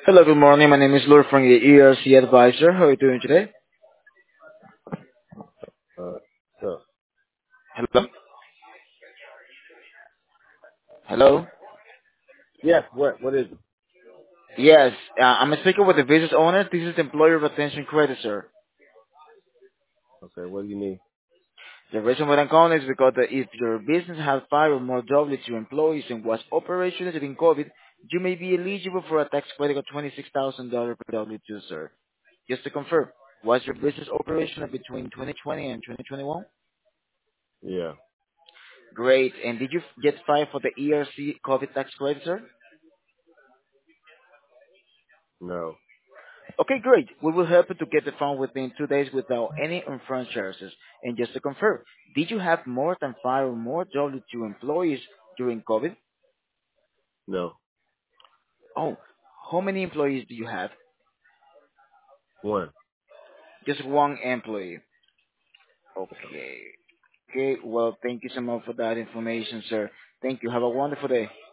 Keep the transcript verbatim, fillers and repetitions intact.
Hello, good morning. My name is Lord from the E R C Advisor. How are you doing today? Uh, so Hello? Hello? yes, what what is it? Yes, uh, I'm speaking with the business owner. This is Employer Retention Credit, sir. Okay, what do you need? The reason why I'm calling is because that if your business has five or more W two employees and was operational during COVID, you may be eligible for a tax credit of twenty-six thousand dollars per W two, sir. Just to confirm, was your business operational between twenty twenty and twenty twenty-one? Yeah, Great. And did you get filed for the E R C COVID tax credit, sir? no, Okay, great. We will help you to get the phone within two days without any upfront charges. And just to confirm, did you have more than five or more W two employees during COVID? no, Oh, how many employees do you have? one. Just one employee. Okay. Okay, well, thank you so much for that information, sir. Thank you. Have a wonderful day.